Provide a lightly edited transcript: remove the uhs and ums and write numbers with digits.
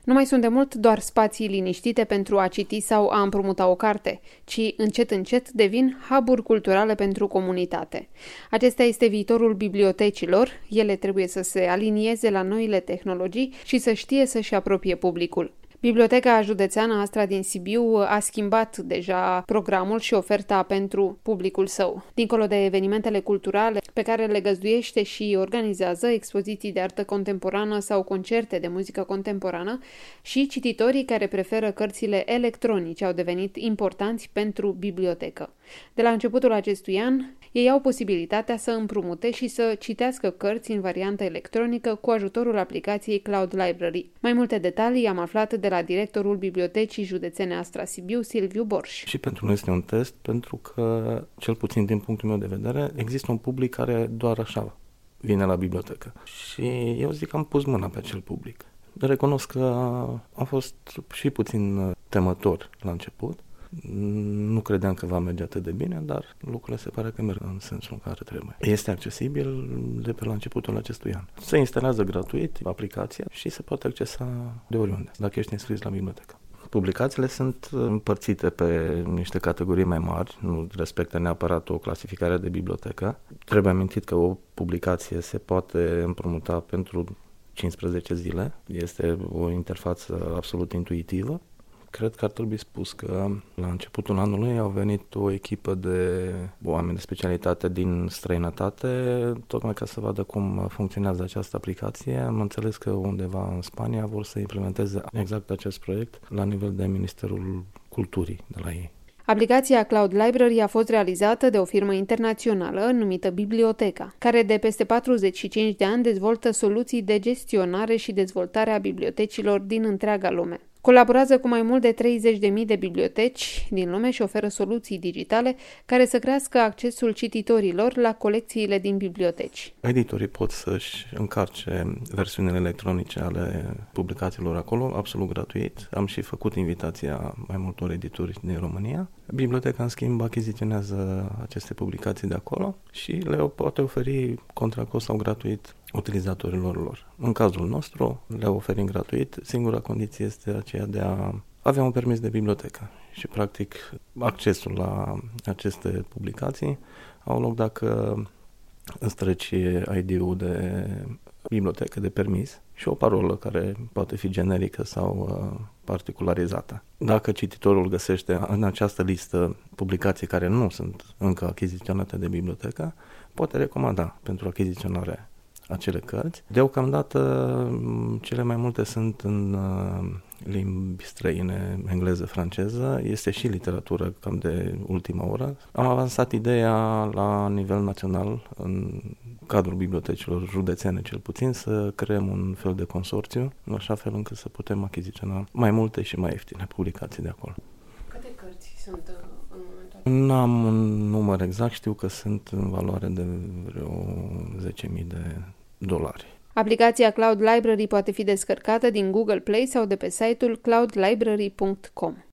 Nu mai sunt de mult doar spații liniștite pentru a citi sau a împrumuta o carte, ci încet devin hub-uri culturale pentru comunitate. Acesta este viitorul bibliotecilor, ele trebuie să se alinieze la noile tehnologii și să știe să-și apropie publicul. Biblioteca Județeană Astra din Sibiu a schimbat deja programul și oferta pentru publicul său. Dincolo de evenimentele culturale pe care le găzduiește și organizează, expoziții de artă contemporană sau concerte de muzică contemporană, și cititorii care preferă cărțile electronice au devenit importanți pentru bibliotecă. De la începutul acestui an, ei au posibilitatea să împrumute și să citească cărți în variantă electronică cu ajutorul aplicației Cloud Library. Mai multe detalii am aflat de la directorul Bibliotecii Județene Astra Sibiu, Silviu Borș. Și pentru noi este un test, pentru că, cel puțin din punctul meu de vedere, există un public care doar așa vine la bibliotecă. Și eu zic că am pus mâna pe acel public. Recunosc că am fost și puțin temător la început. Nu credeam că va merge atât de bine, dar lucrurile se pare că merg în sensul în care trebuie. Este accesibil de pe la începutul acestui an. Se instalează gratuit aplicația și se poate accesa de oriunde, dacă ești înscris la bibliotecă. Publicațiile sunt împărțite pe niște categorii mai mari, nu respectă neapărat o clasificare de bibliotecă. Trebuie amintit că o publicație se poate împrumuta pentru 15 zile. Este o interfață absolut intuitivă. Cred că ar trebui spus că la începutul anului au venit o echipă de oameni de specialitate din străinătate, tocmai ca să vadă cum funcționează această aplicație. Am înțeles că undeva în Spania vor să implementeze exact acest proiect la nivel de Ministerul Culturii de la ei. Aplicația Cloud Library a fost realizată de o firmă internațională numită Biblioteca, care de peste 45 de ani dezvoltă soluții de gestionare și dezvoltare a bibliotecilor din întreaga lume. Colaborează cu mai mult de 30.000 de biblioteci din lume și oferă soluții digitale care să crească accesul cititorilor la colecțiile din biblioteci. Editorii pot să-și încarce versiunile electronice ale publicațiilor acolo, absolut gratuit. Am și făcut invitația mai multor editori din România. Biblioteca, în schimb, achiziționează aceste publicații de acolo și le poate oferi contra cost sau gratuit utilizatorilor lor. În cazul nostru, le oferim gratuit. Singura condiție este aceea de a avea un permis de bibliotecă și, practic, accesul la aceste publicații au loc dacă îți treci ID-ul de bibliotecă, de permis și o parolă care poate fi generică sau particularizată. Dacă cititorul găsește în această listă publicații care nu sunt încă achiziționate de bibliotecă, poate recomanda pentru achiziționare acele cărți. Deocamdată, cele mai multe sunt în limbi străine, engleză, franceză. Este și literatură cam de ultima oră. Am avansat ideea la nivel național, în cadrul bibliotecilor județene cel puțin, să creăm un fel de consorțiu, în așa fel încât să putem achiziționa mai multe și mai ieftine publicații de acolo. Câte cărți sunt în momentul? Nu am un număr exact, știu că sunt în valoare de vreo $10.000. Aplicația Cloud Library poate fi descărcată din Google Play sau de pe site-ul cloudlibrary.com.